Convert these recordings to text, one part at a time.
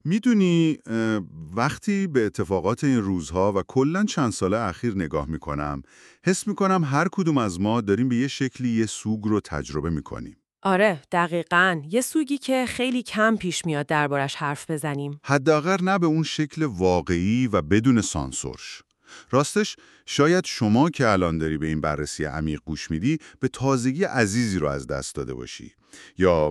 میدونی وقتی به اتفاقات این روزها و کلاً چند ساله اخیر نگاه میکنم، حس میکنم هر کدوم از ما داریم به یه شکلی یه سوگ رو تجربه میکنیم. آره، دقیقاً. یه سوگی که خیلی کم پیش میاد دربارش حرف بزنیم. حداقل نه به اون شکل واقعی و بدون سانسورش. راستش شاید شما که الان داری به این بررسی عمیق گوش میدی به تازگی عزیزی رو از دست داده باشی، یا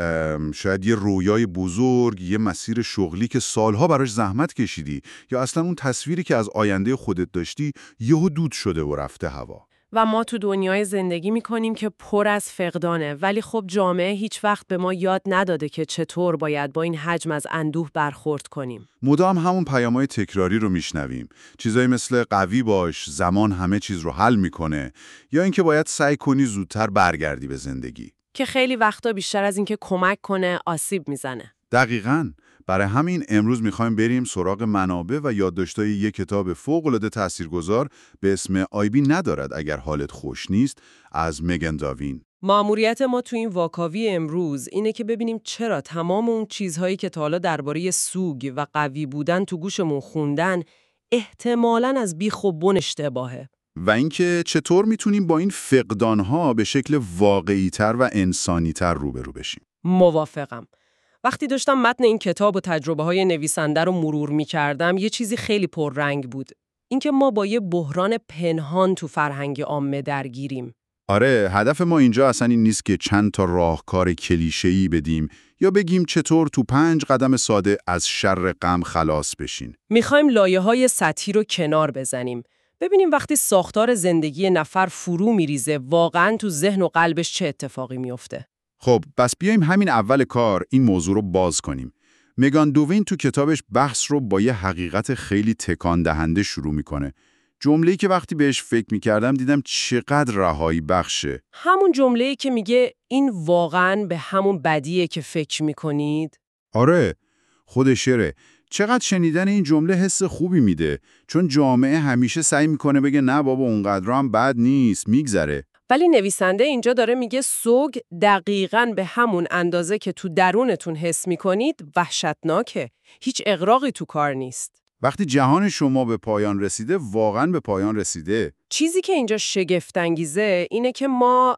شاید یه رویای بزرگ، یه مسیر شغلی که سالها براش زحمت کشیدی، یا اصلا اون تصویری که از آینده خودت داشتی یهو دود شده و رفته هوا. و ما تو دنیای زندگی میکنیم که پر از فقدانه، ولی خب جامعه هیچ وقت به ما یاد نداده که چطور باید با این حجم از اندوه برخورد کنیم. مدام همون پیام‌های تکراری رو میشنویم. چیزایی مثل قوی باش، زمان همه چیز رو حل میکنه، یا اینکه باید سعی کنی زودتر برگردی به زندگی. که خیلی وقتا بیشتر از اینکه کمک کنه آسیب میزنه. دقیقاً. برای همین امروز میخوایم بریم سراغ منابع و یادداشت‌های یک کتاب فوق‌العاده تاثیرگذار به اسم آیبی ندارد اگر حالت خوش نیست، از مگان داوین. مأموریت ما تو این واکاوی امروز اینه که ببینیم چرا تمام اون چیزهایی که تا حالا درباره سوگ و قوی بودن تو گوشمون خوندن احتمالاً از بیخ و بن اشتباهه. و اینکه چطور میتونیم با این فقدان‌ها به شکل واقعی‌تر و انسانی‌تر روبرو بشیم. موافقم. وقتی داشتم متن این کتاب و تجربه‌های نویسنده رو مرور می‌کردم، یه چیزی خیلی پررنگ بود. اینکه ما با یه بحران پنهان تو فرهنگ عامه درگیریم. آره، هدف ما اینجا اصلا این نیست که چند تا راهکار کلیشه‌ای بدیم یا بگیم چطور تو 5 قدم ساده از شر غم خلاص بشین. می‌خوایم لایه‌های سطحی رو کنار بزنیم. ببینیم وقتی ساختار زندگی نفر فرو می‌ریزه، واقعاً تو ذهن و قلبش چه اتفاقی میفته. خب، پس بیایم همین اول کار این موضوع رو باز کنیم. مگان دوین تو کتابش بحث رو با یه حقیقت خیلی تکان دهنده شروع میکنه. جمله‌ای که وقتی بهش فکر میکردم دیدم چقدر رهایی بخشه. همون جمله‌ای که میگه این واقعاً به همون بدیه که فکر می‌کنید. آره، خود شعره. چقدر شنیدن این جمله حس خوبی میده، چون جامعه همیشه سعی میکنه بگه نه بابا اونقدر هم بد نیست، میگذره. ولی نویسنده اینجا داره میگه سوگ دقیقاً به همون اندازه که تو درونتون حس میکنید وحشتناکه. هیچ اغراقی تو کار نیست. وقتی جهان شما به پایان رسیده، واقعا به پایان رسیده. چیزی که اینجا شگفت‌انگیزه اینه که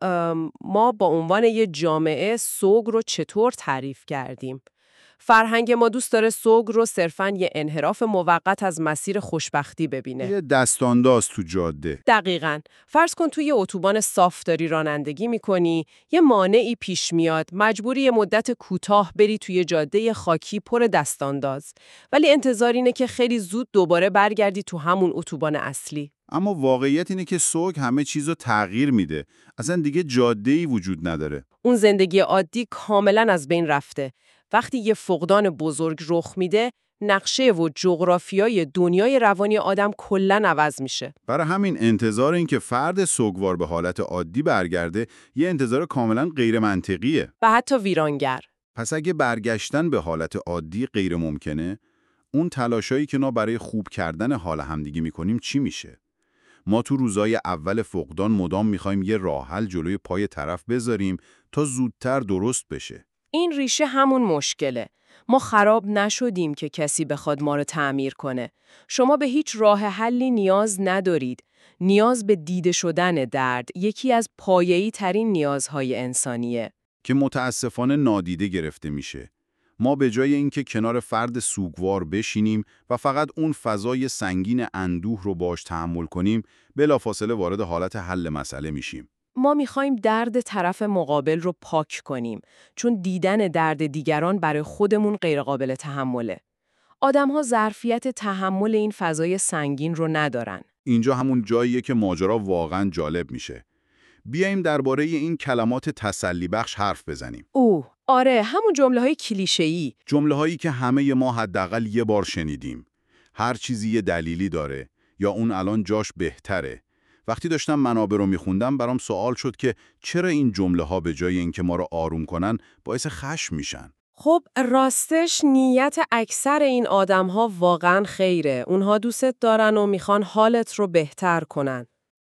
ما با عنوان یه جامعه سوگ رو چطور تعریف کردیم. فرهنگ ما دوست داره سوگ رو صرفاً یه انحراف موقت از مسیر خوشبختی ببینه. یه دستانداز تو جاده. دقیقاً. فرض کن توی یه اتوبان صاف داری رانندگی میکنی، یه مانعی پیش میاد، مجبوری یه مدت کوتاه بری توی جاده خاکی پر دستانداز، ولی انتظار اینه که خیلی زود دوباره برگردی تو همون اتوبان اصلی. اما واقعیت اینه که سوگ همه چیزو تغییر میده. اصلا دیگه جاده‌ای وجود نداره. اون زندگی عادی کاملاً از بین رفته. وقتی یه فقدان بزرگ رخ میده، نقشه و جغرافیای دنیای روانی آدم کلاً عوض میشه. برای همین انتظار این که فرد سوگوار به حالت عادی برگرده یه انتظار کاملا غیر منطقیه. و حتی ویرانگر. پس اگه برگشتن به حالت عادی غیر ممکنه، اون تلاشایی که ما برای خوب کردن حال همدیگه میکنیم چی میشه؟ ما تو روزای اول فقدان مدام میخوایم یه راه حل جلوی پای طرف بذاریم تا زودتر درست بشه. این ریشه همون مشکله. ما خراب نشدیم که کسی بخواد ما رو تعمیر کنه. شما به هیچ راه حلی نیاز ندارید. نیاز به دیده شدن درد یکی از پایه‌ای ترین نیازهای انسانیه. که متاسفانه نادیده گرفته میشه. ما به جای اینکه کنار فرد سوگوار بشینیم و فقط اون فضای سنگین اندوه رو باش تحمل کنیم، بلافاصله وارد حالت حل مسئله میشیم. ما میخوایم درد طرف مقابل رو پاک کنیم، چون دیدن درد دیگران برای خودمون غیرقابل تحمله. آدم‌ها ظرفیت تحمل این فضای سنگین رو ندارن. اینجا همون جاییه که ماجرا واقعا جالب میشه. بیاییم درباره این کلمات تسلی بخش حرف بزنیم. آره، همون جمله‌های کلیشه‌ای. جمله‌هایی که همه ما حداقل یه بار شنیدیم. هر چیزی یه دلیلی داره، یا اون الان جاش بهتره. وقتی داشتم منابع رو میخوندم برام سوال شد که چرا این جمله‌ها به جای اینکه ما رو آروم کنن باعث خشم میشن؟ خب راستش نیت اکثر این آدم‌ها واقعاً خیره. اونها دوستت دارن و میخوان حالت رو بهتر کنن.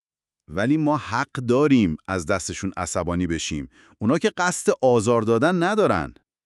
ولی ما حق داریم از دستشون عصبانی بشیم. اونا که قصد آزار دادن ندارن.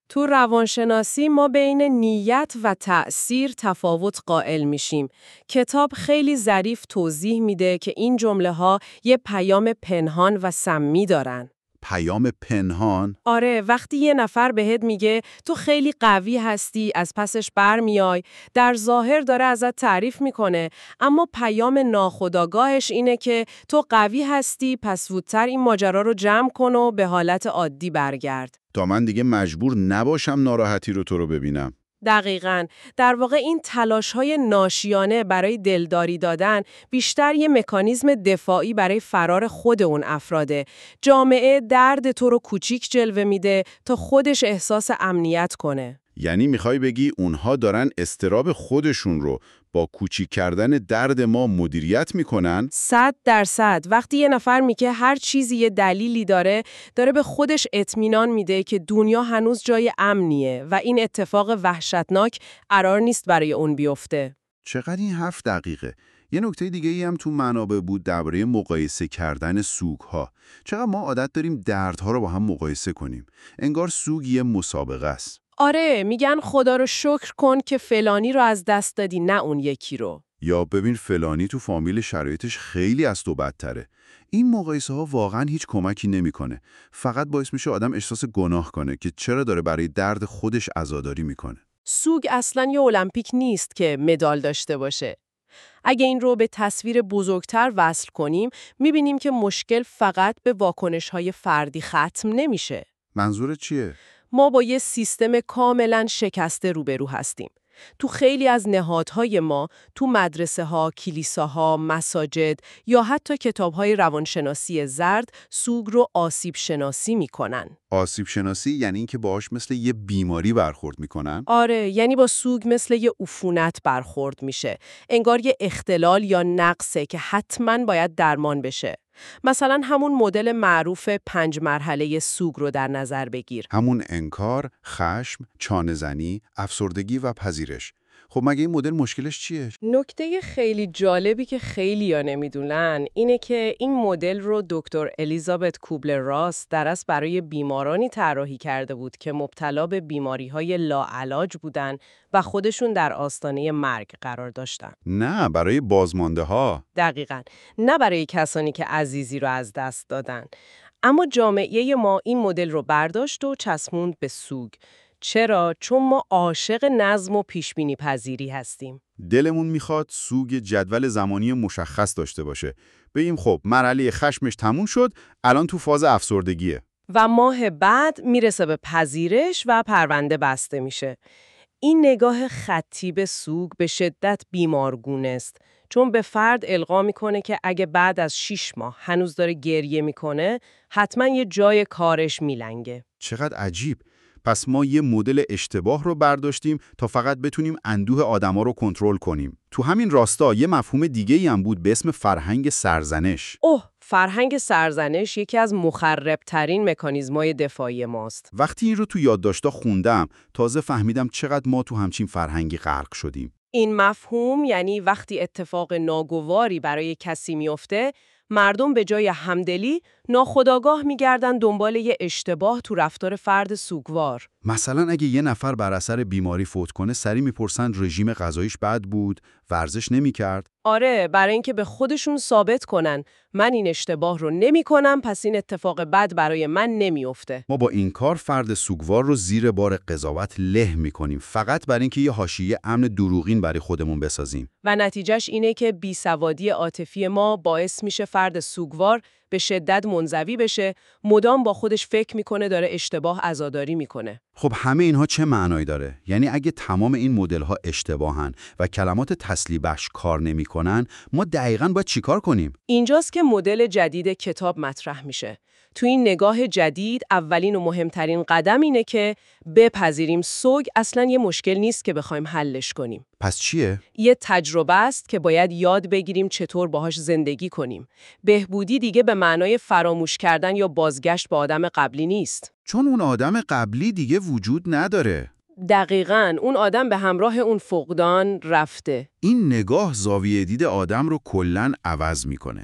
تو روانشناسی ما بین نیت و تأثیر تفاوت قائل میشیم. کتاب خیلی ظریف توضیح میده که این جمله ها یه پیام پنهان و سمی دارن. پیام پنهان؟ آره، وقتی یه نفر بهت میگه تو خیلی قوی هستی، از پسش برمیای، در ظاهر داره ازت تعریف میکنه، اما پیام ناخودآگاهش اینه که تو قوی هستی، پس زودتر این ماجرا رو جمع کن و به حالت عادی برگرد. تا من دیگه مجبور نباشم ناراحتی رو تو رو ببینم. دقیقاً. در واقع این تلاش‌های ناشیانه برای دلداری دادن بیشتر یه مکانیزم دفاعی برای فرار خود اون افراده. جامعه درد تو رو کوچیک جلوه میده تا خودش احساس امنیت کنه. یعنی میخوای بگی اونها دارن اضطراب خودشون رو با کوچیک کردن درد ما مدیریت میکنن؟ 100%. وقتی یه نفر میگه هر چیزی یه دلیلی داره به خودش اطمینان میده که دنیا هنوز جای امنیه و این اتفاق وحشتناک قرار نیست برای اون بیفته. چقدر این حرف دقیقه. یه نکته دیگه ای هم تو منابع بود درباره مقایسه کردن سوگ‌ها. چقدر ما عادت داریم دردها رو با هم مقایسه کنیم. انگار سوگ یه مسابقه است. آره، میگن خدا رو شکر کن که فلانی رو از دست دادی، نه اون یکی رو. یا ببین فلانی تو فامیل شرایطش خیلی از تو بدتره. این مقایسه ها واقعا هیچ کمکی نمیکنه. فقط باعث میشه آدم احساس گناه کنه که چرا داره برای درد خودش عزاداری میکنه. سوگ اصلاً یه المپیک نیست که مدال داشته باشه. اگه این رو به تصویر بزرگتر وصل کنیم، میبینیم که مشکل فقط به واکنش‌های فردی ختم نمیشه. منظور چیه؟ ما با یه سیستم کاملاً شکسته روبرو هستیم. تو خیلی از نهادهای ما، تو مدرسه‌ها، کلیساها، مساجد یا حتی کتاب‌های روانشناسی زرد، سوگ رو آسیب شناسی میکنن. آسیب شناسی یعنی اینکه باهاش مثل یه بیماری برخورد میکنن؟ آره، یعنی با سوگ مثل یه عفونت برخورد میشه. انگار یه اختلال یا نقصه که حتماً باید درمان بشه. مثلا همون مدل معروف 5 مرحله سوگ رو در نظر بگیر. همون انکار، خشم، چانه‌زنی، افسردگی و پذیرش. خب مگه این مدل مشکلش چیه؟ نکته خیلی جالبی که خیلی‌ها نمیدونن اینه که این مدل رو دکتر الیزابت کوبلر-راس درست برای بیمارانی طراحی کرده بود که مبتلا به بیماری‌های لاعلاج بودن و خودشون در آستانه مرگ قرار داشتن. نه، برای بازمانده‌ها. دقیقاً. نه برای کسانی که عزیزی رو از دست دادن. اما جامعه ما این مدل رو برداشت و چسبوند به سوگ. چرا؟ چون ما عاشق نظم و پیشبینی پذیری هستیم. دلمون میخواد سوگ جدول زمانی مشخص داشته باشه. بگیم خب مرحله خشمش تموم شد، الان تو فاز افسردگیه. و ماه بعد میرسه به پذیرش و پرونده بسته میشه. این نگاه خطی به سوگ به شدت بیمارگونه است، چون به فرد القا میکنه که اگه بعد از 6 ماه هنوز داره گریه میکنه، حتما یه جای کارش میلنگه. چقدر عجیب. پس ما یه مدل اشتباه رو برداشتیم تا فقط بتونیم اندوه آدما رو کنترل کنیم. تو همین راستا یه مفهوم دیگه‌ای هم بود به اسم فرهنگ سرزنش. فرهنگ سرزنش یکی از مخرب‌ترین مکانیزم‌های دفاعی ماست. وقتی این رو تو یادداشت‌ها خوندم، تازه فهمیدم چقدر ما تو همچین فرهنگی غرق شدیم. این مفهوم یعنی وقتی اتفاق ناگواری برای کسی میفته، مردم به جای همدلی ناخودآگاه میگردن دنبال یه اشتباه تو رفتار فرد سوگوار. مثلا اگه یه نفر بر اثر بیماری فوت کنه، سری میپرسن رژیم غذاییش بد بود، ورزش نمی‌کرد. آره، برای اینکه به خودشون ثابت کنن من این اشتباه رو نمی‌کنم، پس این اتفاق بد برای من نمی‌افته. ما با این کار فرد سوگوار رو زیر بار قضاوت له می‌کنیم، فقط برای اینکه یه حاشیه امن دروغین برای خودمون بسازیم. و نتیجهش اینه که بیسوادی عاطفی ما باعث میشه فرد سوگوار به شدت منزوی بشه، مدام با خودش فکر میکنه داره اشتباه عزاداری میکنه. خب همه اینها چه معنایی داره؟ یعنی اگه تمام این مدل‌ها اشتباهن و کلمات تسلی بخش کار نمی‌کنن، ما دقیقاً باید چیکار کنیم؟ اینجاست که مدل جدید کتاب مطرح میشه. تو این نگاه جدید اولین و مهمترین قدم اینه که بپذیریم سوگ اصلاً یه مشکل نیست که بخوایم حلش کنیم. پس چیه؟ یه تجربه است که باید یاد بگیریم چطور باهاش زندگی کنیم. بهبودی دیگه به معنای فراموش کردن یا بازگشت به آدم قبلی نیست. چون اون آدم قبلی دیگه وجود نداره. دقیقاً، اون آدم به همراه اون فقدان رفته. این نگاه زاویه دید آدم رو کلاً عوض میکنه.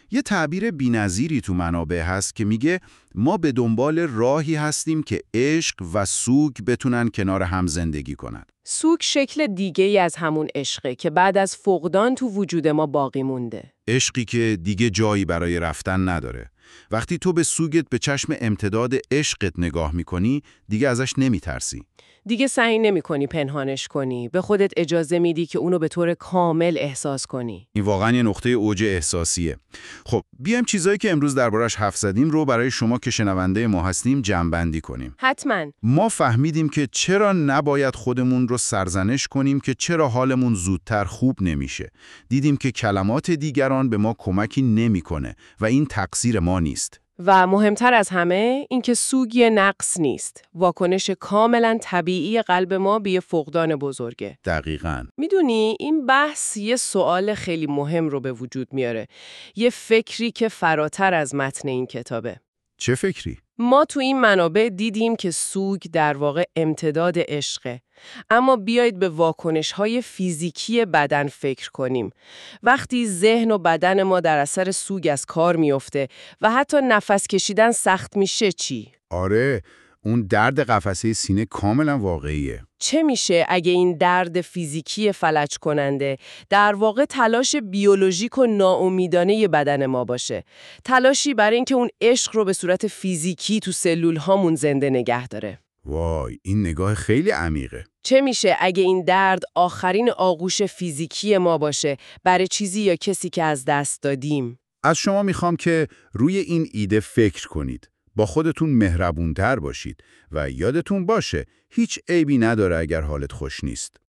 یه تعبیر بی‌نظیری تو منابع هست که میگه ما به دنبال راهی هستیم که عشق و سوگ بتونن کنار هم زندگی کنن. سوگ شکل دیگه‌ای از همون عشقه که بعد از فقدان تو وجود ما باقی مونده. عشقی که دیگه جایی برای رفتن نداره. وقتی تو به سوگت به چشم امتداد عشقت نگاه میکنی، دیگه ازش نمیترسی. دیگه سعی نمی‌کنی پنهانش کنی، به خودت اجازه میدی که اونو به طور کامل احساس کنی. این واقعا یه نقطه اوج احساسیه. خب بیایم چیزایی که امروز دربارش حرف زدیم رو برای شما که شنونده ما هستیم جمع‌بندی کنیم. حتماً. ما فهمیدیم که چرا نباید خودمون رو سرزنش کنیم که چرا حالمون زودتر خوب نمیشه. دیدیم که کلمات دیگران به ما کمکی نمیکنه و این تقصیر ما نیست. و مهمتر از همه اینکه سوگ یه نقص نیست. واکنش کاملا طبیعی قلب ما به یه فقدان بزرگه. دقیقاً. میدونی این بحث یه سوال خیلی مهم رو به وجود میاره. یه فکری که فراتر از متن این کتابه. چه فکری؟ ما تو این منابع دیدیم که سوگ در واقع امتداد عشقه. اما بیایید به واکنش‌های فیزیکی بدن فکر کنیم. وقتی ذهن و بدن ما در اثر سوگ از کار میفته و حتی نفس کشیدن سخت میشه چی؟ آره، اون درد قفسه سینه کاملا واقعیه. چه میشه اگه این درد فیزیکی فلج کننده در واقع تلاش بیولوژیک و ناامیدانه بدن ما باشه؟ تلاشی برای اینکه اون عشق رو به صورت فیزیکی تو سلول هامون زنده نگه داره. وای، این نگاه خیلی عمیقه. چه میشه اگه این درد آخرین آغوش فیزیکی ما باشه برای چیزی یا کسی که از دست دادیم؟ از شما میخوام که روی این ایده فکر کنید. با خودتون مهربونتر باشید و یادتون باشه هیچ عیبی نداره اگر حالت خوش نیست.